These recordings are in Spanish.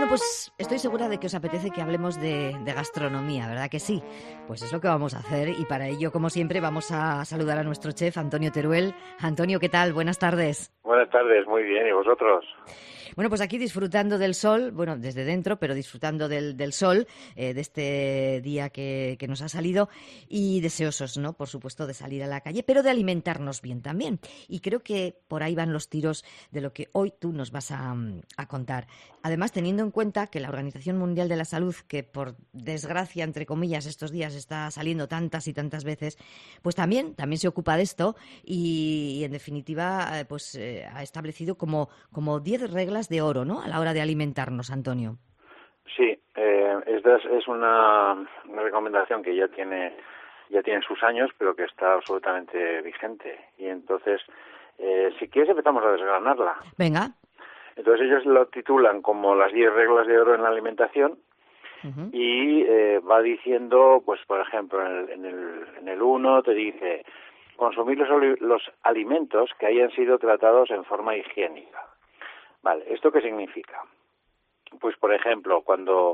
pues estoy segura de que os apetece que hablemos de gastronomía, ¿verdad que sí? Pues es lo que vamos a hacer y para ello, como siempre, vamos a saludar a nuestro chef, Antonio Teruel. Antonio, ¿qué tal? Buenas tardes. Buenas tardes, muy bien. ¿Y vosotros? Bueno, pues aquí disfrutando del sol, bueno, desde dentro, pero disfrutando del sol, de este día que nos ha salido y deseosos, ¿no? Por supuesto, de salir a la calle, pero de alimentarnos bien también. Y creo que por ahí van los tiros de lo que hoy tú nos vas a contar. Además, teniendo en cuenta que la Organización Mundial de la Salud, que por desgracia, entre comillas, estos días está saliendo tantas y tantas veces, pues también se ocupa de esto y en definitiva, ha establecido como 10 reglas de oro, ¿no?, a la hora de alimentarnos, Antonio. Sí, esta es una recomendación que ya tiene sus años, pero que está absolutamente vigente. Y entonces, si quieres, empezamos a desgranarla. Venga. Entonces ellos lo titulan como las 10 reglas de oro en la alimentación. Uh-huh. Y va diciendo, pues por ejemplo, en el 1 te dice consumir los alimentos que hayan sido tratados en forma higiénica. Vale, ¿esto qué significa? Pues, por ejemplo, cuando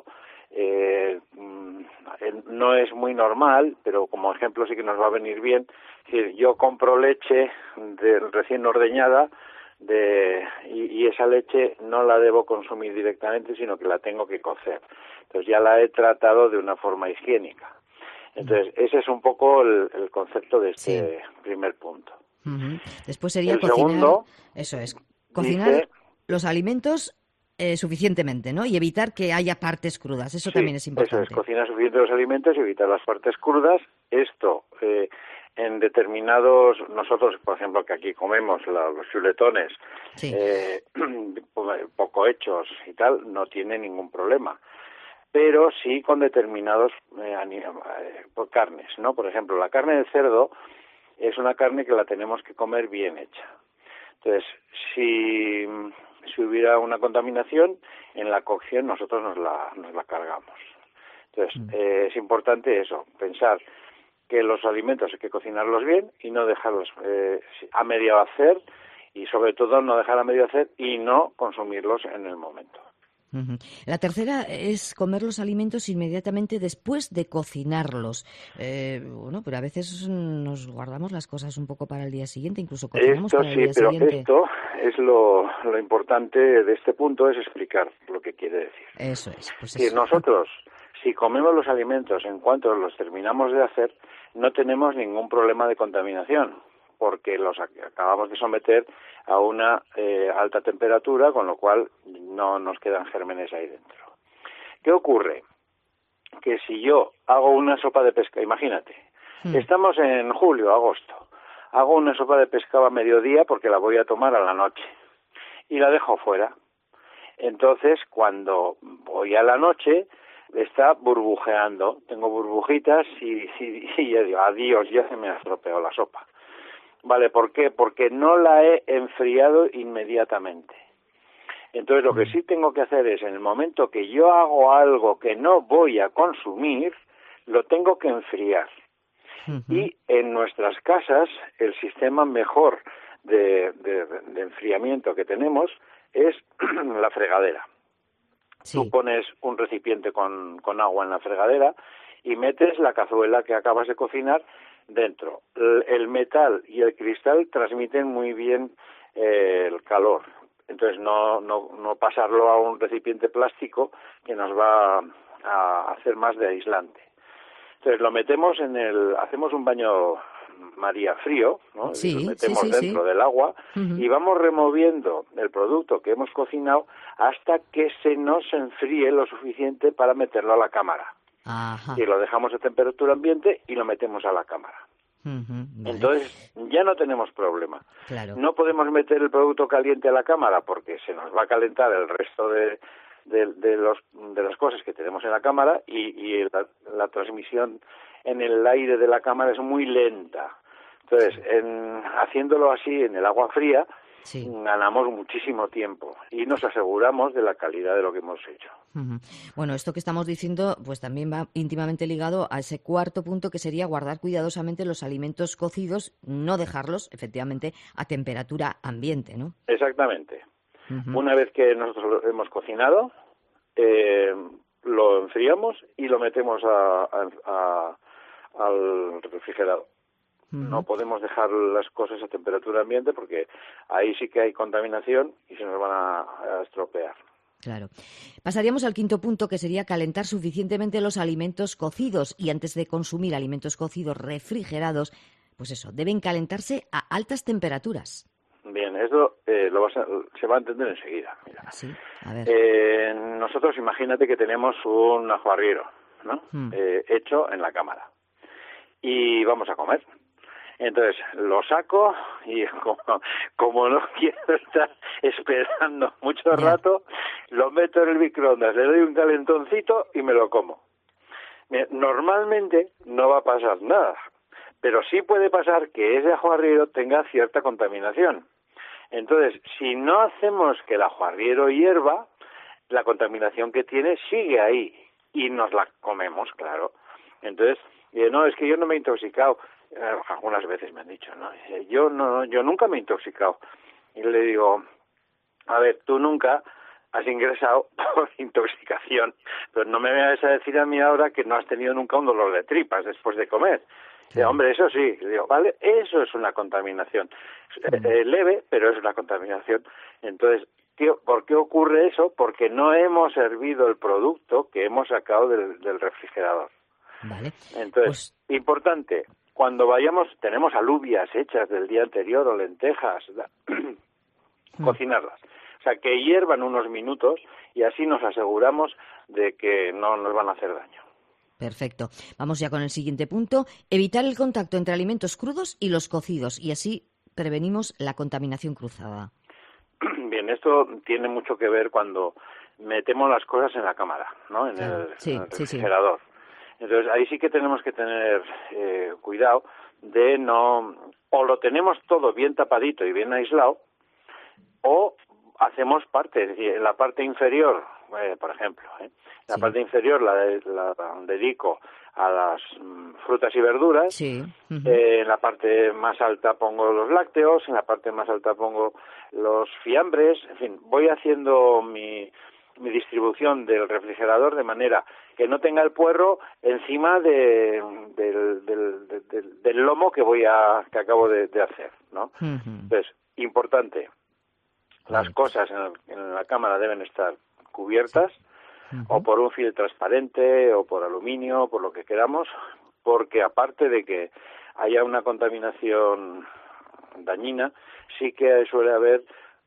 no es muy normal, pero como ejemplo sí que nos va a venir bien, es decir, yo compro leche recién ordeñada y esa leche no la debo consumir directamente, sino que la tengo que cocer. Entonces ya la he tratado de una forma higiénica. Entonces, ese es un poco el concepto de este primer punto. Uh-huh. Después sería el cocinar. Segundo, eso es, cocinar los alimentos suficientemente, ¿no? Y evitar que haya partes crudas. Eso también es importante. Eso es, cocinar suficiente los alimentos y evitar las partes crudas. Esto, en determinados, nosotros, por ejemplo, que aquí comemos los chuletones, poco hechos y tal, no tiene ningún problema. Pero sí con determinados carnes, ¿no? Por ejemplo, la carne de cerdo es una carne que la tenemos que comer bien hecha. Entonces, si hubiera una contaminación, en la cocción nosotros nos la cargamos. Entonces, es importante eso, pensar que los alimentos hay que cocinarlos bien y no dejarlos a medio hacer, y sobre todo no dejar a medio hacer y no consumirlos en el momento. Uh-huh. La tercera es comer los alimentos inmediatamente después de cocinarlos. Pero a veces nos guardamos las cosas un poco para el día siguiente, incluso cocinamos para el día siguiente. Esto es lo importante de este punto, es explicar lo que quiere decir. Eso es. Pues si nosotros, si comemos los alimentos en cuanto los terminamos de hacer, no tenemos ningún problema de contaminación, porque los acabamos de someter a una alta temperatura, con lo cual no nos quedan gérmenes ahí dentro. ¿Qué ocurre? Que si yo hago una sopa de pescado, imagínate, estamos en julio, agosto, hago una sopa de pescado a mediodía porque la voy a tomar a la noche y la dejo fuera. Entonces, cuando voy a la noche, está burbujeando, tengo burbujitas y ya digo, adiós, ya se me ha estropeado la sopa. Vale, ¿por qué? Porque no la he enfriado inmediatamente. Entonces, lo que sí tengo que hacer es, en el momento que yo hago algo que no voy a consumir, lo tengo que enfriar. Uh-huh. Y en nuestras casas, el sistema mejor de enfriamiento que tenemos es la fregadera. Sí. Tú pones un recipiente con agua en la fregadera y metes la cazuela que acabas de cocinar dentro. El metal y el cristal transmiten muy bien el calor. Entonces no pasarlo a un recipiente plástico que nos va a hacer más de aislante. Entonces lo metemos hacemos un baño María frío, ¿no? Sí, y lo metemos dentro del agua. Uh-huh. Y vamos removiendo el producto que hemos cocinado hasta que se nos enfríe lo suficiente para meterlo a la cámara. Ajá. Y lo dejamos a temperatura ambiente y lo metemos a la cámara. Uh-huh, vale. Entonces ya no tenemos problema. Claro. No podemos meter el producto caliente a la cámara porque se nos va a calentar el resto de las cosas que tenemos en la cámara y la transmisión en el aire de la cámara es muy lenta. Entonces, haciéndolo así en el agua fría, ganamos muchísimo tiempo y nos aseguramos de la calidad de lo que hemos hecho. Uh-huh. Bueno, esto que estamos diciendo pues también va íntimamente ligado a ese cuarto punto, que sería guardar cuidadosamente los alimentos cocidos, no dejarlos, efectivamente, a temperatura ambiente, ¿no? Exactamente. Uh-huh. Una vez que nosotros lo hemos cocinado, lo enfriamos y lo metemos al refrigerador. No podemos dejar las cosas a temperatura ambiente porque ahí sí que hay contaminación y se nos van a estropear. Claro. Pasaríamos al quinto punto, que sería calentar suficientemente los alimentos cocidos. Y antes de consumir alimentos cocidos refrigerados, pues eso, deben calentarse a altas temperaturas. Bien, esto se va a entender enseguida. Mira. Sí, a ver. Nosotros imagínate que tenemos un ajuarriero, ¿no? Hecho en la cámara. Y vamos a comer. Entonces lo saco y como no quiero estar esperando mucho rato, lo meto en el microondas, le doy un calentoncito y me lo como. Normalmente no va a pasar nada, pero sí puede pasar que ese ajuarriero tenga cierta contaminación. Entonces, si no hacemos que el ajuarriero hierva, la contaminación que tiene sigue ahí y nos la comemos, claro. Entonces, no, es que yo no me he intoxicado. Algunas veces me han dicho, ¿no? Yo nunca me he intoxicado. Y le digo, a ver, tú nunca has ingresado por intoxicación, pero no me vayas a decir a mí ahora que no has tenido nunca un dolor de tripas después de comer. Hombre, eso sí. Le digo, vale, eso es una contaminación. Leve, pero es una contaminación. Entonces, ¿por qué ocurre eso? Porque no hemos hervido el producto que hemos sacado del refrigerador. Vale. Entonces, importante, cuando vayamos, tenemos alubias hechas del día anterior o lentejas, cocinarlas. O sea, que hiervan unos minutos y así nos aseguramos de que no nos van a hacer daño. Perfecto. Vamos ya con el siguiente punto. Evitar el contacto entre alimentos crudos y los cocidos, y así prevenimos la contaminación cruzada. Bien, esto tiene mucho que ver cuando metemos las cosas en la cámara, ¿no? En el refrigerador. Sí. Entonces, ahí sí que tenemos que tener cuidado de no... O lo tenemos todo bien tapadito y bien aislado, o hacemos parte, es decir, en la parte inferior, por ejemplo, la parte inferior la dedico a las frutas y verduras, sí. En la parte más alta pongo los lácteos, en la parte más alta pongo los fiambres, en fin, voy haciendo mi distribución del refrigerador de manera que no tenga el puerro encima del lomo que acabo de hacer, ¿no? Entonces, importante, las cosas en la cámara deben estar cubiertas o por un film transparente o por aluminio, o por lo que queramos, porque aparte de que haya una contaminación dañina, sí que suele haber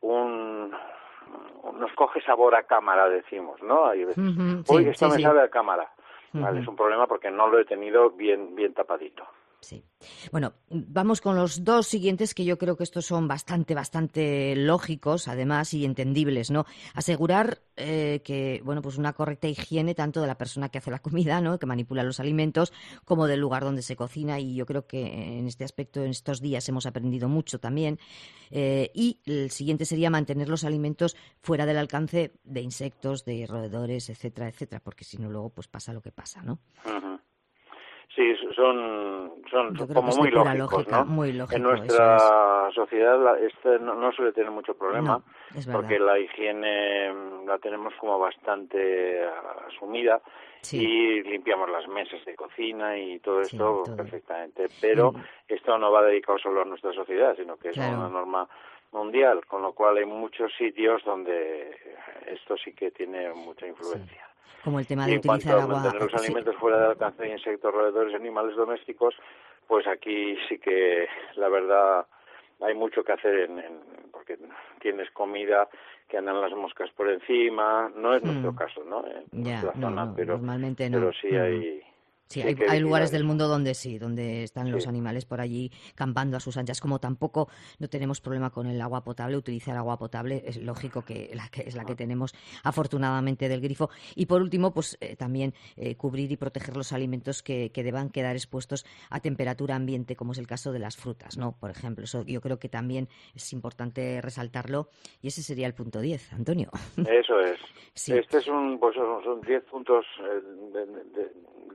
nos coge sabor a cámara, decimos, ¿no? Hay veces, esto me sabe a cámara. Vale, es un problema porque no lo he tenido bien tapadito. Sí. Bueno, vamos con los dos siguientes, que yo creo que estos son bastante lógicos, además, y entendibles, ¿no? Asegurar que, bueno, pues una correcta higiene tanto de la persona que hace la comida, ¿no?, que manipula los alimentos, como del lugar donde se cocina, y yo creo que en este aspecto, en estos días, hemos aprendido mucho también. Y el siguiente sería mantener los alimentos fuera del alcance de insectos, de roedores, etcétera, porque si no, luego pues pasa lo que pasa, ¿no? Sí, son como muy lógicos, ¿no? Muy lógico, en nuestra sociedad no suele tener mucho problema, porque la higiene la tenemos como bastante asumida, y limpiamos las mesas de cocina y todo esto perfectamente. Pero esto no va dedicado solo a nuestra sociedad, sino que es una norma mundial, con lo cual hay muchos sitios donde esto sí que tiene mucha influencia. Como el tema de utilizar agua. En cuanto a mantener los alimentos fuera del alcance de insectos, roedores y animales domésticos, pues aquí sí que, la verdad, hay mucho que hacer porque tienes comida que andan las moscas por encima. No es nuestro caso, ¿no? En nuestra zona, pero normalmente no. Pero sí hay... Sí, hay lugares del mundo donde están los animales por allí campando a sus anchas. Como tampoco no tenemos problema con el agua potable, utilizar agua potable es lógico que es la que tenemos afortunadamente del grifo. Y por último, pues también cubrir y proteger los alimentos que deban quedar expuestos a temperatura ambiente, como es el caso de las frutas, ¿no? Por ejemplo, eso yo creo que también es importante resaltarlo, y ese sería el punto 10, Antonio. Eso es. Sí. Este es son 10 puntos de lógica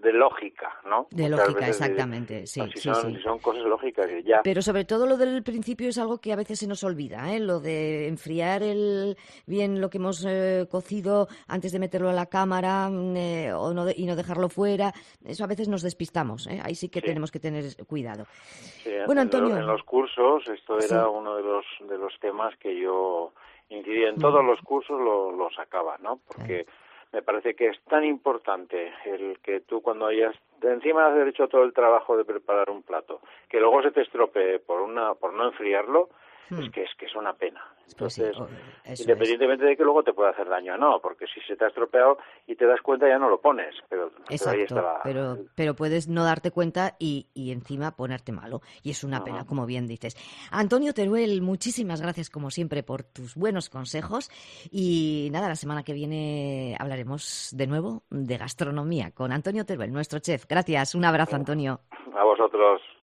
lógica, ¿no? De Muchas lógica, veces, exactamente, sí, si sí, sí. son cosas lógicas, y ya. Pero sobre todo lo del principio es algo que a veces se nos olvida, ¿eh? Lo de enfriar bien lo que hemos cocido antes de meterlo a la cámara y no dejarlo fuera. Eso a veces nos despistamos, ¿eh? Ahí sí que Sí. tenemos que tener cuidado. Sí, Bueno, Antonio. en los cursos esto era Sí. uno de los temas que yo incidía. En todos Mm, los cursos lo sacaba, ¿no? claro. Porque me parece que es tan importante el que tú cuando hayas de encima de haber hecho todo el trabajo de preparar un plato, que luego se te estropee por no enfriarlo, Mm, es que es una pena. pues sí, Entonces, eso es. independientemente de que luego te pueda hacer daño o no, porque si se te ha estropeado y te das cuenta ya no lo pones, pero ahí Exacto, estaba. pero puedes no darte cuenta y encima ponerte malo. Y es una pena, Ujú. como bien dices. Antonio Teruel, muchísimas gracias como siempre por tus buenos consejos. Y nada, la semana que viene hablaremos de nuevo de gastronomía con Antonio Teruel, nuestro chef. Gracias, un abrazo, Antonio. A vosotros.